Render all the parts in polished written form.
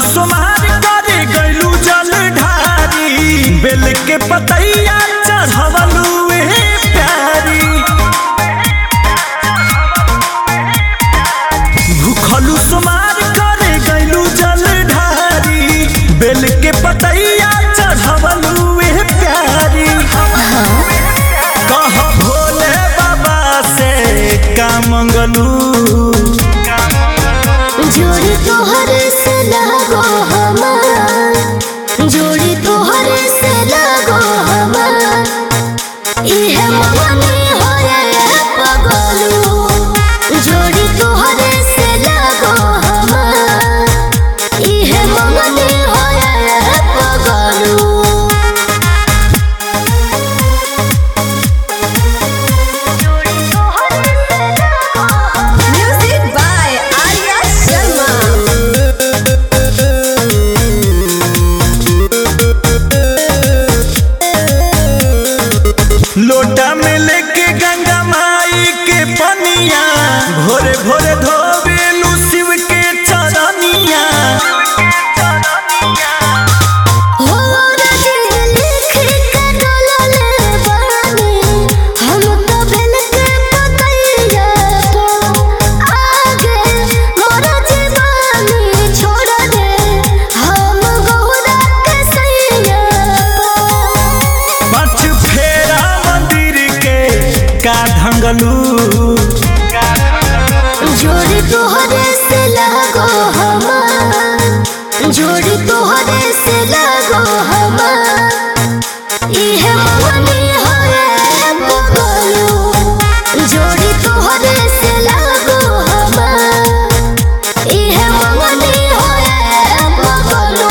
सोमार करे गइलू जल ढारी बेल के पतैया चढ़वलू प्यारी भूखलू सोमार करे गइलू जल ढारी बेल के पतैया चढ़वलू प्यारी कह भोले बाबा से का मंगलू जोड़ी तोहर से लगो हमार जोड़ी तोहर से लगो हमार इहे मगनी होए पगलू जोड़ी तोहर से लगो हमार इहे मगनी होए पगलू। Music by Arya Sharma. लोटा में लेके गंगा माई के पनिया भोरे भोरे धोबेलू शिव के चरनिया हो राजी लिख के डोलले बानी हम तो बेल के पतैया तो आगे मोर जीवानी छोड़ दे हम गौरा के सैया पाँच फेरा मंदिर के का ढंगलू जोड़ी तोहरे से लगो हमार जोड़ी तोहरे से लगो हमार इहे मगनी होए पगलू जोड़ी तोहरे से लगो हमार इहे मगनी होए पगलू।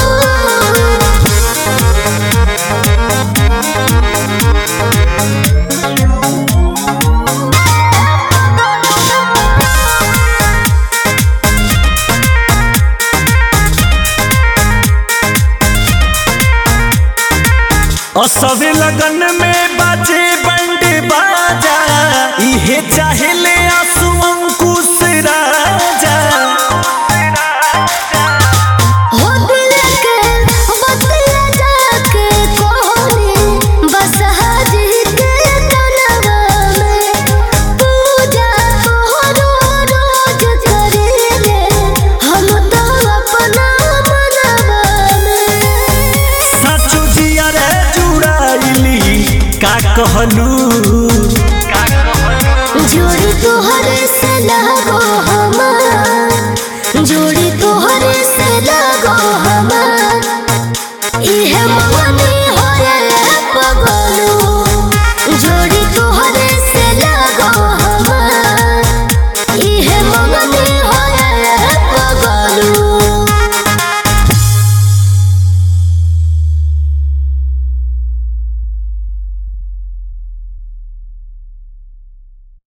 असवे लगन में बाजे बंड बाजा इहे चाहेले आंसू अंकुश राजा हो दिल के बतिया जाके कोहनी बस हाजी के तनवा में पूजा तोहरो रोज करेले हम तो अपना मनवा में सचो जिया रे जुड़ाइली का कहलू